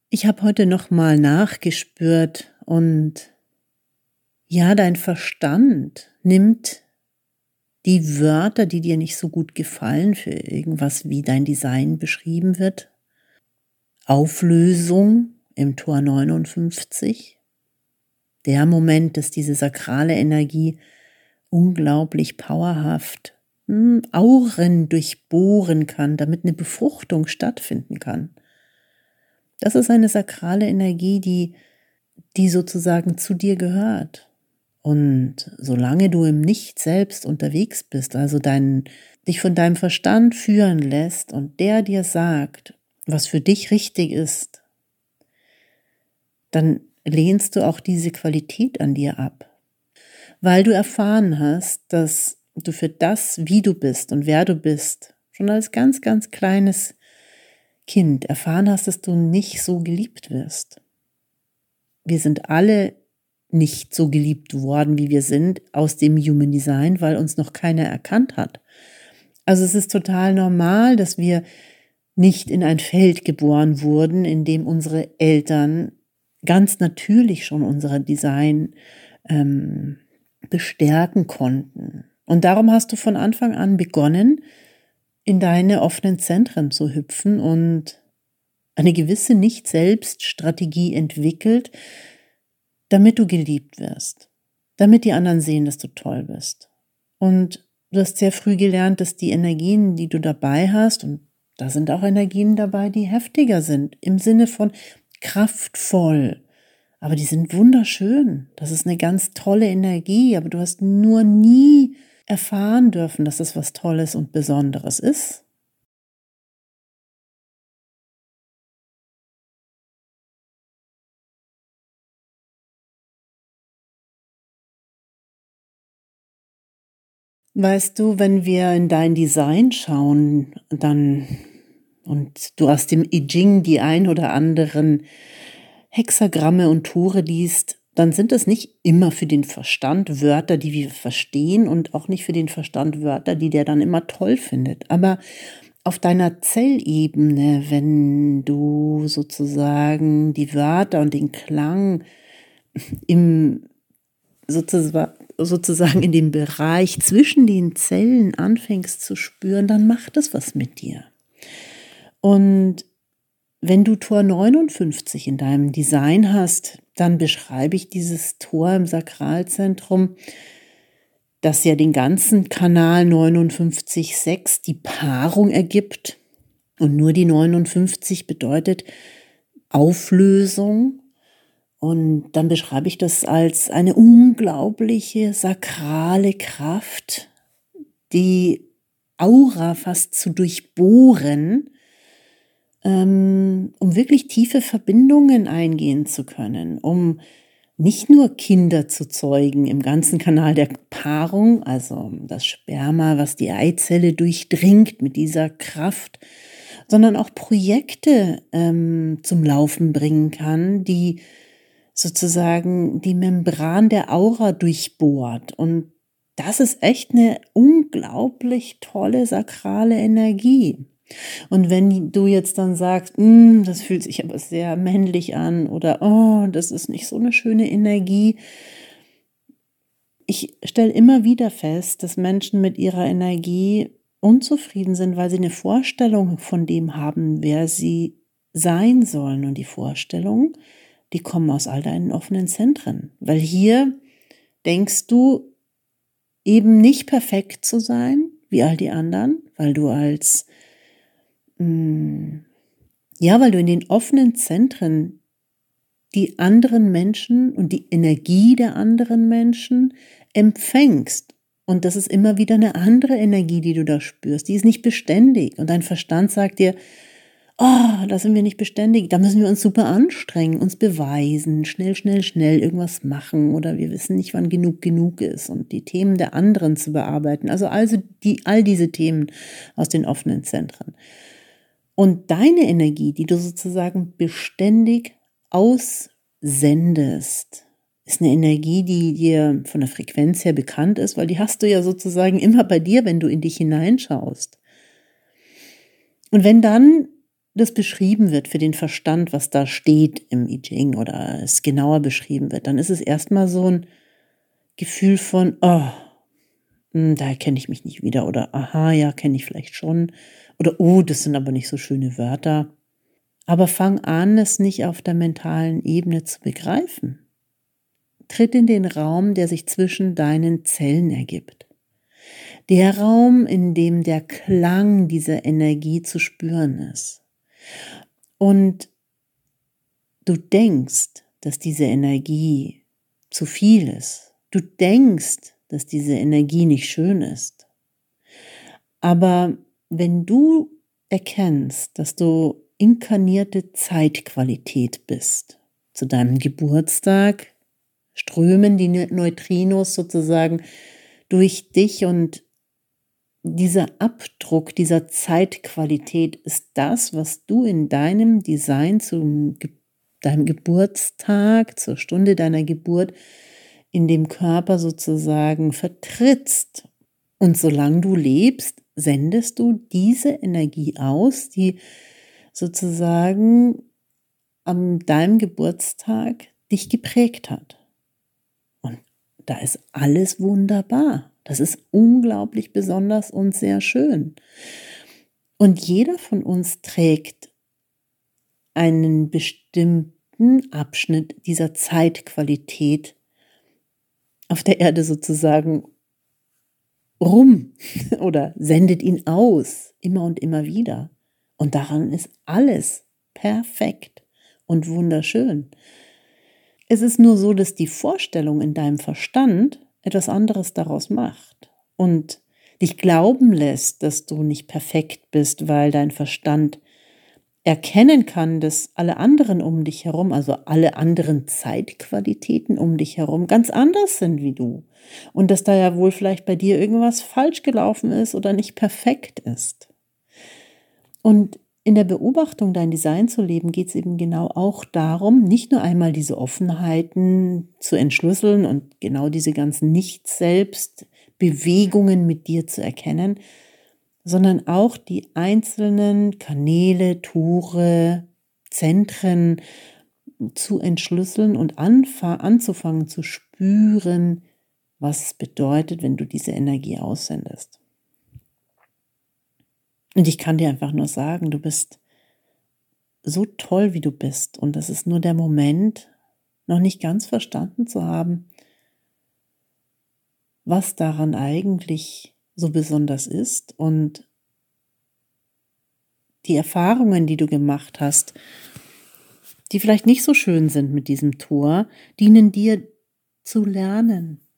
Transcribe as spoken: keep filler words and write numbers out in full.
Ich habe heute nochmal nachgespürt und ja, dein Verstand nimmt die Wörter, die dir nicht so gut gefallen, für irgendwas, wie dein Design beschrieben wird. Auflösung im Tor neunundfünfzig. Der Moment, dass diese sakrale Energie unglaublich powerhaft hm, Auren durchbohren kann, damit eine Befruchtung stattfinden kann. Das ist eine sakrale Energie, die, die sozusagen zu dir gehört. Und solange du im Nicht selbst unterwegs bist, also dein, dich von deinem Verstand führen lässt und der dir sagt, was für dich richtig ist, dann lehnst du auch diese Qualität an dir ab. Weil du erfahren hast, dass du für das, wie du bist und wer du bist, schon als ganz, ganz kleines Kind erfahren hast, dass du nicht so geliebt wirst. Wir sind alle nicht so geliebt worden, wie wir sind, aus dem Human Design, weil uns noch keiner erkannt hat. Also es ist total normal, dass wir nicht in ein Feld geboren wurden, in dem unsere Eltern ganz natürlich schon unser Design ähm, bestärken konnten. Und darum hast du von Anfang an begonnen, in deine offenen Zentren zu hüpfen und eine gewisse Nicht-Selbst-Strategie entwickelt, damit du geliebt wirst, damit die anderen sehen, dass du toll bist. Und du hast sehr früh gelernt, dass die Energien, die du dabei hast, und da sind auch Energien dabei, die heftiger sind, im Sinne von kraftvoll, aber die sind wunderschön. Das ist eine ganz tolle Energie, aber du hast nur nie erfahren dürfen, dass das was Tolles und Besonderes ist. Weißt du, wenn wir in dein Design schauen, dann und du aus dem I Ching die ein oder anderen Hexagramme und Tore liest, dann sind es nicht immer für den Verstand Wörter, die wir verstehen und auch nicht für den Verstand Wörter, die der dann immer toll findet. Aber auf deiner Zellebene, wenn du sozusagen die Wörter und den Klang im sozusagen sozusagen in dem Bereich zwischen den Zellen anfängst zu spüren, dann macht das was mit dir. Und wenn du Tor neunundfünfzig in deinem Design hast, dann beschreibe ich dieses Tor im Sakralzentrum, das ja den ganzen Kanal neunundfünfzig Komma sechs die Paarung ergibt. Und nur die neunundfünfzig bedeutet Auflösung. Und dann beschreibe ich das als eine unglaubliche sakrale Kraft, die Aura fast zu durchbohren, ähm, um wirklich tiefe Verbindungen eingehen zu können, um nicht nur Kinder zu zeugen im ganzen Kanal der Paarung, also das Sperma, was die Eizelle durchdringt mit dieser Kraft, sondern auch Projekte ähm, zum Laufen bringen kann, die sozusagen die Membran der Aura durchbohrt. Und das ist echt eine unglaublich tolle sakrale Energie. Und wenn du jetzt dann sagst, das fühlt sich aber sehr männlich an oder oh, das ist nicht so eine schöne Energie. Ich stelle immer wieder fest, dass Menschen mit ihrer Energie unzufrieden sind, weil sie eine Vorstellung von dem haben, wer sie sein sollen. Und die Vorstellung, die kommen aus all deinen offenen Zentren. Weil hier denkst du eben nicht perfekt zu sein, wie all die anderen, weil du als, mh, ja, weil du in den offenen Zentren die anderen Menschen und die Energie der anderen Menschen empfängst. Und das ist immer wieder eine andere Energie, die du da spürst. Die ist nicht beständig. Und dein Verstand sagt dir, oh, da sind wir nicht beständig, da müssen wir uns super anstrengen, uns beweisen, schnell, schnell, schnell irgendwas machen oder wir wissen nicht, wann genug genug ist und die Themen der anderen zu bearbeiten. Also, also die, all diese Themen aus den offenen Zentren. Und deine Energie, die du sozusagen beständig aussendest, ist eine Energie, die dir von der Frequenz her bekannt ist, weil die hast du ja sozusagen immer bei dir, wenn du in dich hineinschaust. Und wenn dann das beschrieben wird für den Verstand, was da steht im I Ching oder es genauer beschrieben wird, dann ist es erstmal so ein Gefühl von, oh, hm, da erkenne ich mich nicht wieder oder aha, ja, kenne ich vielleicht schon oder oh, das sind aber nicht so schöne Wörter. Aber fang an, es nicht auf der mentalen Ebene zu begreifen. Tritt in den Raum, der sich zwischen deinen Zellen ergibt. Der Raum, in dem der Klang dieser Energie zu spüren ist. Und du denkst, dass diese Energie zu viel ist. Du denkst, dass diese Energie nicht schön ist. Aber wenn du erkennst, dass du inkarnierte Zeitqualität bist, zu deinem Geburtstag strömen die Neutrinos sozusagen durch dich und dieser Abdruck dieser Zeitqualität ist das, was du in deinem Design zum Ge- deinem Geburtstag, zur Stunde deiner Geburt in dem Körper sozusagen vertrittst. Und solange du lebst, sendest du diese Energie aus, die sozusagen an deinem Geburtstag dich geprägt hat. Und da ist alles wunderbar. Das ist unglaublich besonders und sehr schön. Und jeder von uns trägt einen bestimmten Abschnitt dieser Zeitqualität auf der Erde sozusagen rum oder sendet ihn aus, immer und immer wieder. Und daran ist alles perfekt und wunderschön. Es ist nur so, dass die Vorstellung in deinem Verstand etwas anderes daraus macht und dich glauben lässt, dass du nicht perfekt bist, weil dein Verstand erkennen kann, dass alle anderen um dich herum, also alle anderen Zeitqualitäten um dich herum, ganz anders sind wie du. Und dass da ja wohl vielleicht bei dir irgendwas falsch gelaufen ist oder nicht perfekt ist. Und in der Beobachtung, dein Design zu leben, geht es eben genau auch darum, nicht nur einmal diese Offenheiten zu entschlüsseln und genau diese ganzen Nicht-Selbst-Bewegungen mit dir zu erkennen, sondern auch die einzelnen Kanäle, Tore, Zentren zu entschlüsseln und anfa- anzufangen zu spüren, was es bedeutet, wenn du diese Energie aussendest. Und ich kann dir einfach nur sagen, du bist so toll, wie du bist. Und das ist nur der Moment, noch nicht ganz verstanden zu haben, was daran eigentlich so besonders ist. Und die Erfahrungen, die du gemacht hast, die vielleicht nicht so schön sind mit diesem Tor, dienen dir zu lernen.